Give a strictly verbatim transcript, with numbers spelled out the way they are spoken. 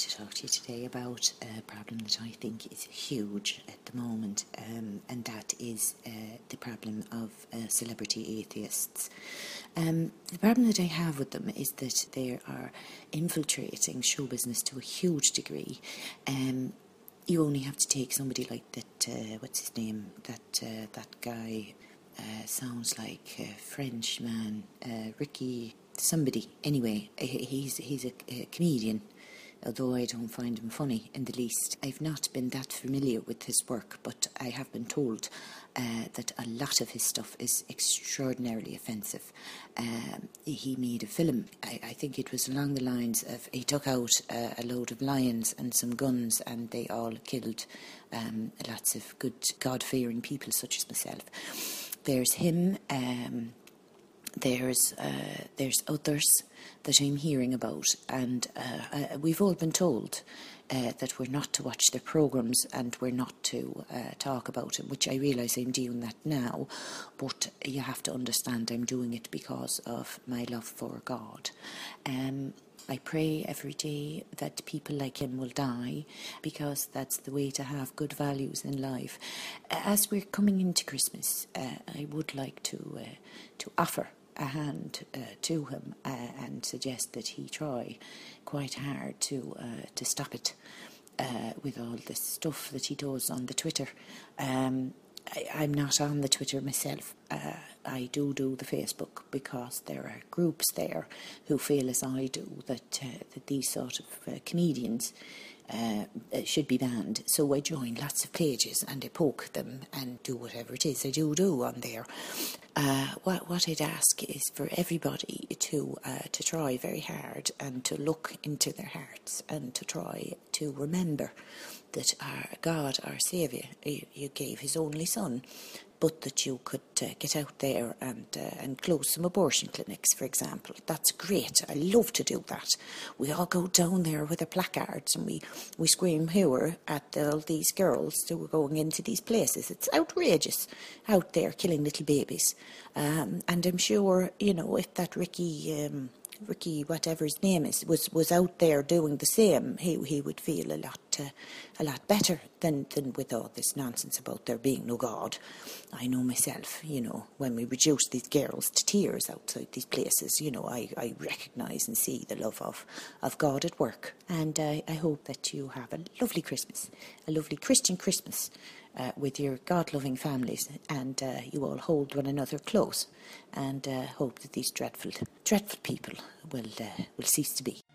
to talk to you today about a problem that I think is huge at the moment, um, and that is uh, the problem of uh, celebrity atheists. Um, the problem that I have with them is that they are infiltrating show business to a huge degree. Um, you only have to take somebody like that, uh, what's his name, that uh, that guy uh, sounds like a French man, uh, Ricky somebody. Anyway, he's, he's a, a comedian, although I don't find him funny in the least. I've not been that familiar with his work, but I have been told uh, that a lot of his stuff is extraordinarily offensive. Um, he made a film, I, I think it was along the lines of, he took out uh, a load of lions and some guns, and they all killed um, lots of good God-fearing people such as myself. There's him, um, there's uh, there's others that I'm hearing about, and uh, uh, we've all been told uh, that we're not to watch their programmes and we're not to uh, talk about it, which I realise I'm doing that now, but you have to understand I'm doing it because of my love for God. Um, I pray every day that people like him will die, because that's the way to have good values in life. As we're coming into Christmas, uh, I would like to uh, to offer a hand uh, to him uh, and suggest that he try quite hard to uh, to stop it uh, with all this stuff that he does on the Twitter. Um, I, I'm not on the Twitter myself. Uh, I do do the Facebook because there are groups there who feel as I do that uh, that these sort of uh, comedians uh, should be banned. So I join lots of pages and I poke them and do whatever it is I do do on there. Uh, what what I'd ask is for everybody to uh, to try very hard and to look into their hearts and to try to remember that our God, our Saviour, you, you gave His only Son, but that you could uh, get out there and uh, and close some abortion clinics, for example. That's great. I love to do that. We all go down there with our placards and we, we scream "Hooer" at all these girls who are going into these places. It's outrageous out there killing little babies. Um, and I'm sure, you know, if that Ricky... Um, Ricky, whatever his name is, was, was out there doing the same, he he would feel a lot uh, a lot better than, than with all this nonsense about there being no God. I know myself, you know, when we reduce these girls to tears outside these places, you know, I, I recognise and see the love of, of God at work. And uh, I hope that you have a lovely Christmas, a lovely Christian Christmas, Uh, with your God-loving families, and uh, you all hold one another close, and uh, hope that these dreadful, dreadful people will uh, will cease to be.